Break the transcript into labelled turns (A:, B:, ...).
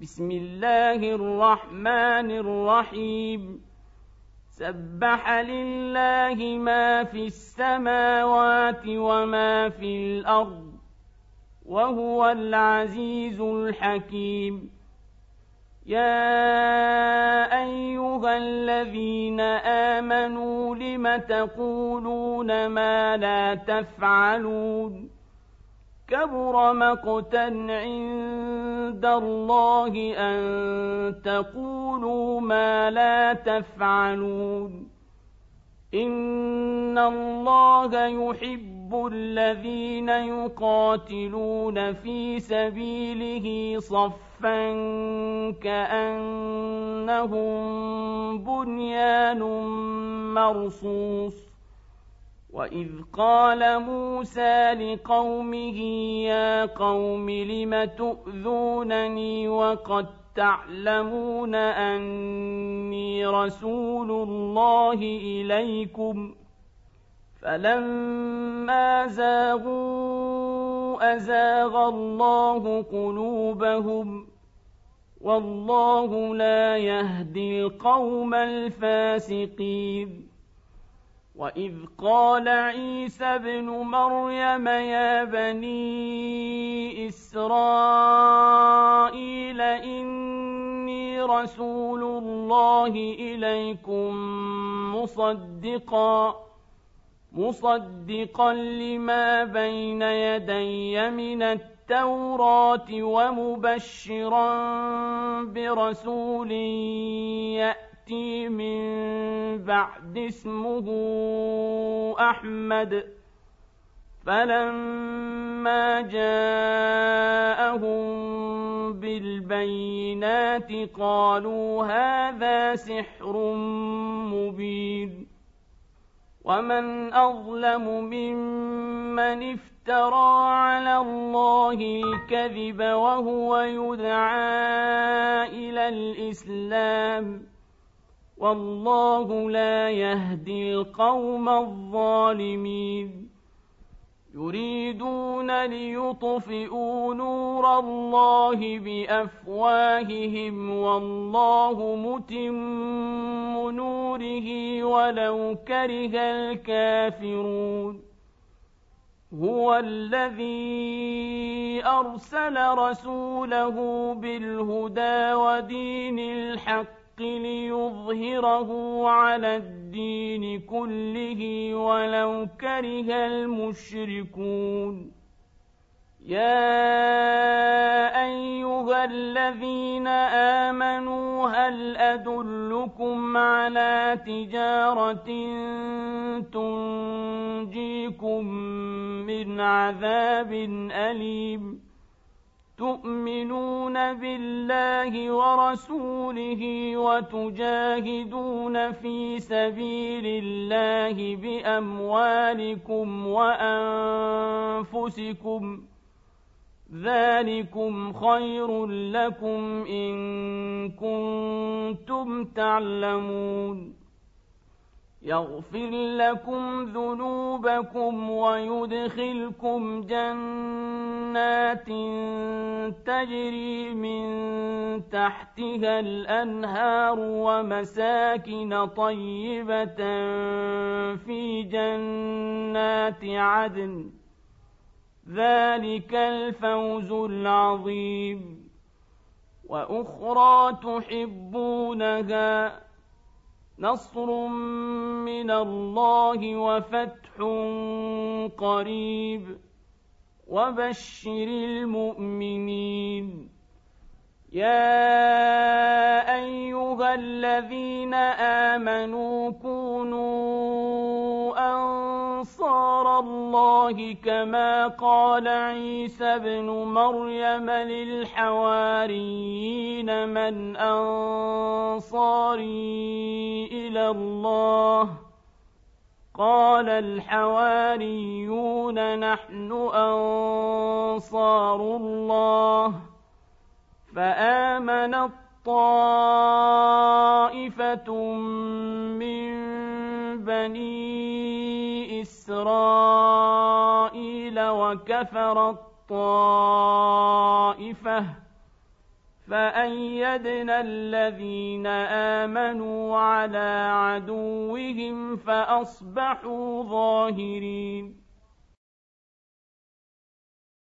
A: بسم الله الرحمن الرحيم سبح لله ما في السماوات وما في الأرض وهو العزيز الحكيم يا أيها الذين آمنوا لم تقولون ما لا تفعلون كبر مقتا عند الله أن تقولوا ما لا تفعلون إن الله يحب الذين يقاتلون في سبيله صفا كأنهم بنيان مرصوص وإذ قال موسى لقومه يا قوم لم تؤذونني وقد تعلمون أني رسول الله إليكم فلما زاغوا أزاغ الله قلوبهم والله لا يهدي القوم الفاسقين وإذ قال عيسى ابن مريم يا بني إسرائيل إني رسول الله إليكم مصدقا لما بين يدي من التوراة ومبشرا برسول يأتي من بعد اسمه أحمد فلما جاءهم بالبينات قالوا هذا سحر مبين ومن أظلم ممن افترى على الله الكذب وهو يدعى إلى الإسلام والله لا يهدي القوم الظالمين يريدون ليطفئوا نور الله بأفواههم والله متم نوره ولو كره الكافرون هو الذي أرسل رسوله بالهدى ودين الحق ليظهره على الدين كله ولو كره المشركون يا أيها الذين آمنوا هل أدلكم على تجارة تنجيكم من عذاب أليم تؤمنون بالله ورسوله وتجاهدون في سبيل الله بأموالكم وأنفسكم ذلكم خير لكم إن كنتم تعلمون يغفر لكم ذنوبكم ويدخلكم جنات تجري من تحتها الأنهار ومساكن طيبة في جنات عدن ذلك الفوز العظيم وأخرى تحبونها نصر من الله وفتح قريب وبشر المؤمنين يا أيها الذين آمنوا كونوا أنصار الله كما قال عيسى ابن مريم للحواريين من أنصاري إلى الله قال الحواريون نحن أنصار الله فآمنت طائفة من بني إسرائيل وكفرت طائفة فأيدنا الذين آمنوا على عدوهم فأصبحوا ظاهرين.